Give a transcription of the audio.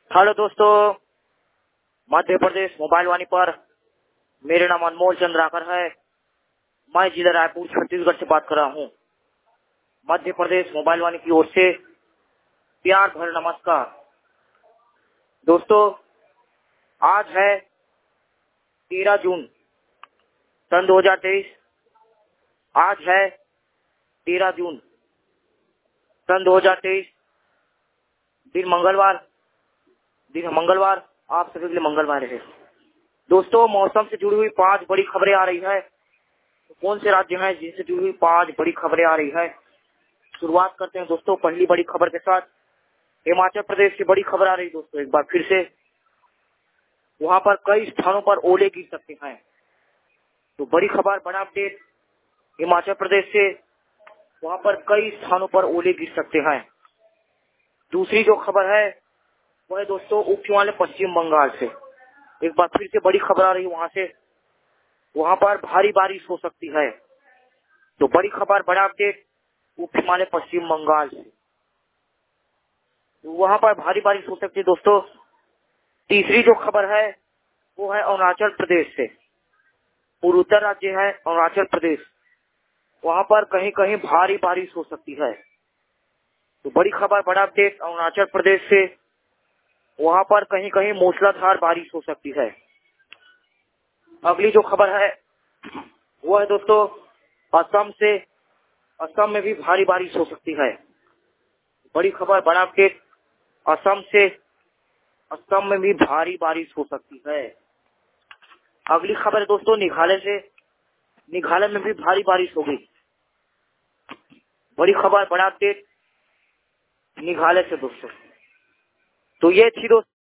Hello दोस्तों, Madhya Pradesh mobile वाणी पर मेरा नाम अनमोल चंद्राकर है। मैं जिला रायपुर छत्तीसगढ़ से बात कर रहा हूँ। मध्य प्रदेश मोबाइल वाणी की ओर से प्यार भरा नमस्कार। दोस्तों, आज है 13 जून सन 2023। आज है 13 जून सन 2023, दिन मंगलवार आप सभी के लिए मंगलवार है। दोस्तों, मौसम से जुड़ी हुई 5 बड़ी खबरें आ रही है। तो कौन से राज्य हैं जिनसे जुड़ी हुई 5 बड़ी खबरें आ रही है? शुरुआत करते हैं दोस्तों पहली बड़ी खबर के साथ। हिमाचल प्रदेश की बड़ी खबर आ रही है दोस्तों, एक बार फिर से वहां पर कई स्थानों पर ओले गिर सकते हैं। तो बड़ी खबर, बड़ा अपडेट हिमाचल प्रदेश से, वहां पर कई स्थानों पर ओले गिर सकते हैं। दूसरी जो खबर है वह है दोस्तों उप हिमालय पश्चिम बंगाल से। एक बार फिर से बड़ी खबर आ रही है वहां से, वहां पर भारी बारिश हो सकती है। तो बड़ी खबर, बड़ा अपडेट उप हिमालय पश्चिम बंगाल से, वहां पर भारी बारिश हो सकती है दोस्तों। तीसरी जो खबर है वो है अरुणाचल प्रदेश से। पूर्वोत्तर राज्य है अरुणाचल प्रदेश, वहां पर कहीं कहीं भारी बारिश हो सकती है। तो बड़ी खबर, बड़ा अपडेट अरुणाचल प्रदेश से, वहां पर कहीं कहीं मूसलाधार बारिश हो सकती है। अगली जो खबर है वो है दोस्तों असम से। असम में भी भारी बारिश हो सकती है। बड़ी खबर, बड़ा अपडेट असम से, असम में भी भारी बारिश हो सकती है। अगली खबर है दोस्तों मेघालय से। मेघालय में भी भारी बारिश होगी। बड़ी खबर, बड़ा अपडेट मेघालय से दोस्तों। तो ये थी दोस्तों